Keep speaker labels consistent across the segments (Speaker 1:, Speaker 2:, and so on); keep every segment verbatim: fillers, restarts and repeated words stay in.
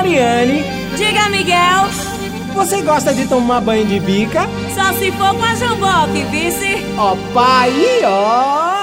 Speaker 1: Mariane.
Speaker 2: Diga, Miguel.
Speaker 1: Você gosta de tomar banho de bica?
Speaker 2: Só se for com a jamboque, vice.
Speaker 1: Ó pai, ó.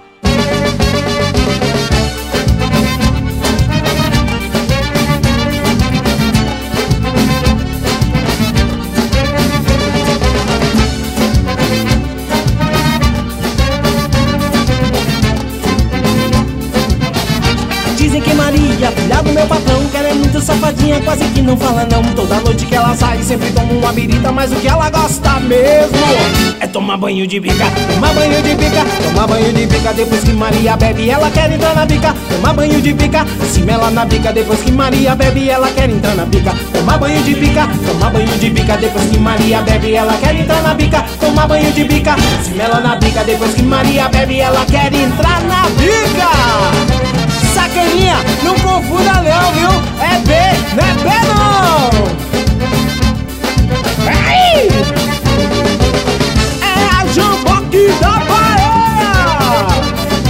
Speaker 1: Dizem que Maria, filha do meu patrão, que ela é muito safadinha, quase que não fala não. Toda noite que ela sai, sempre toma uma birita, mas o que ela gosta mesmo é tomar banho de bica. Tomar banho de bica, tomar banho de bica. Depois que Maria bebe, ela quer entrar na bica. Tomar banho de bica, se mela na bica. Depois que Maria bebe, ela quer entrar na bica. Tomar banho de bica, tomar banho de bica. Depois que Maria bebe, ela quer entrar na bica. Tomar banho de bica, se mela na bica. Depois que Maria bebe, ela quer entrar na bica. Sacaninha, não confunda não, viu? É B, não é B não! Ai! É a jamboque da Bahia!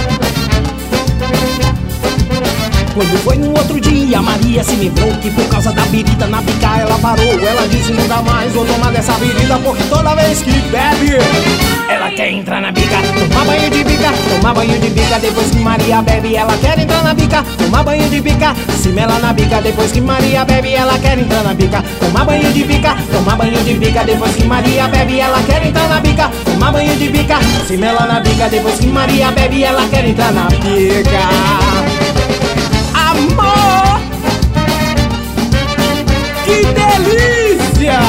Speaker 1: Quando foi no outro dia, Maria se lembrou que por causa da birita na bica ela parou. Ela disse nunca mais vou tomar dessa birita, porque toda vez que bebe ela quer entrar na bica. Tomar banho de bica, tomar banho de bica. Depois que Maria bebe, ela quer entrar na bica. Tomar banho de bica, se mela na bica. Depois que Maria bebe, ela quer entrar na bica. Tomar banho de bica, tomar banho de bica. Depois que Maria bebe, ela quer entrar na bica. Tomar banho de bica, se mela na bica. Depois que Maria bebe, ela quer entrar na bica. Amor, que delícia!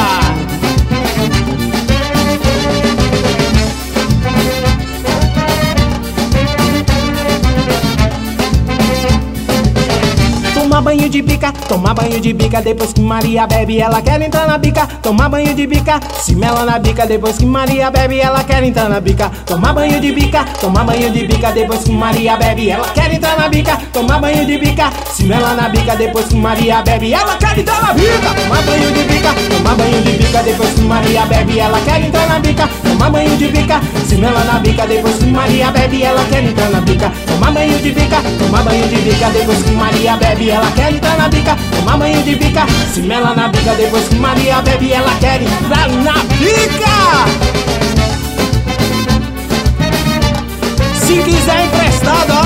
Speaker 1: Tomar banho de bica, tomar banho de bica. Depois que Maria bebe, ela quer entrar na bica. Tomar banho de bica, se mela na bica. Depois que Maria bebe, ela quer entrar na bica. Tomar banho de bica, tomar banho de bica. Depois que Maria bebe, ela quer entrar na bica. Tomar banho de bica, se mela na bica. Depois que Maria bebe, ela quer entrar na bica. Tomar banho de bica, tomar banho de bica. Depois que Maria bebe, ela quer entrar na bica. Tomar banho de bica, se mela na bica. Depois que Maria bebe, ela quer entrar na bica. Tomar banho de bica, tomar banho de bica. Depois que Maria bebe, ela quer entrar na bica. Tomar banho de bica, se mela na bica. Depois que Maria bebe, ela quer entrar na bica. Se quiser emprestado,